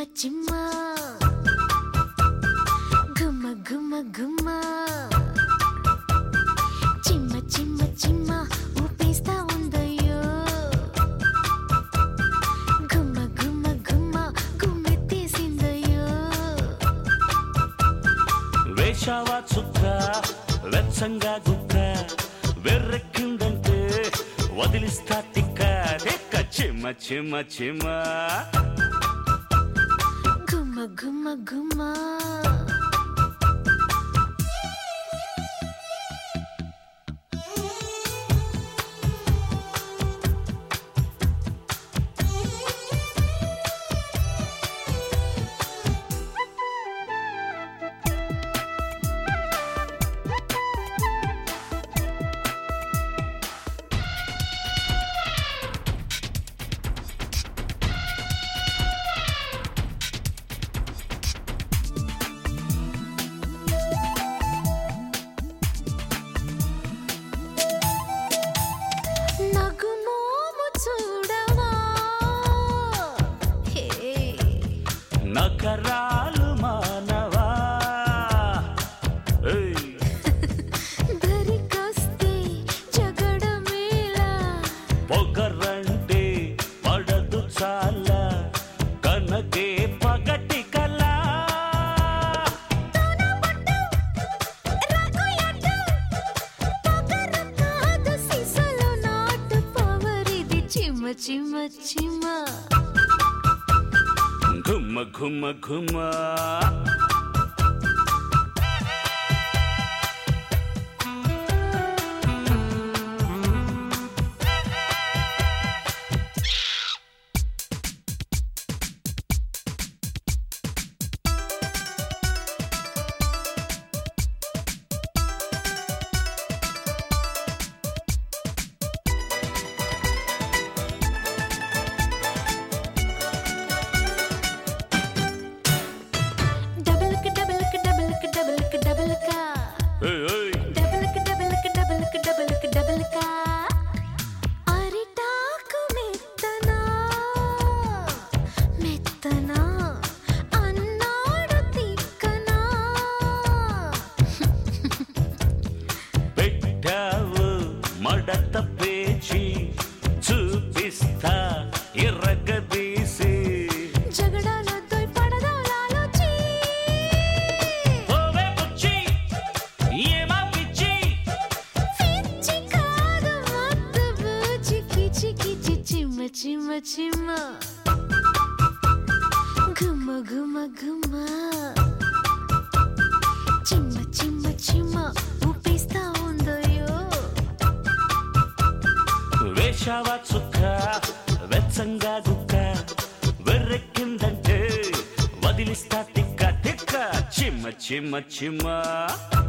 చిమ్మ గుమ్మ గుమ్మ గుమ్మ చిమ్మ చిమ్మ చిమ్మ ఊపేస్తా ఉందయ్యో గుమ్మ గుమ్మ గుమ్మ గుమ్మెత్తేసిందయ్యో వేషావా చుక్క వెచ్చంగా గుక్క వెర్రెక్కిందంటే వదిలిస్తా తిక్క తిక్క చిమ్మ చిమ్మ చిమ్మ గుమ్మ గుమ్మ గుమ్మ నకరాలు మానవా దరికొస్తే జగడమేలా పొగరంటే పడదు చాలా కనకే పగటి కలా చిమ్మ చిమ్మ చిమ్మ ఘుమ్మ ఘుమ్మ ఘుమ్మ మడత పేచి చూపిస్తా ఎర్రగదీసి జగడాలతో పడదాలాలోచి ఓవే బుచ్చి ఏమా పిచ్చి పిచ్చి కాదు మత్తు బూచి కిచి కిచి చిమ్మ చిమ్మ చిమ్మ గుమ్మ గుమ్మ గుమ్మ చిమ్మ చిమ్మ చిమ్మ ఊపేస్తా ఉందయ్యో వేషావా చుక్క వెచ్చంగా గుక్క వెర్రెక్కిందంటే వదిలిస్తా తిక్క తిక్క చిమ్మ చిమ్మ చిమ్మ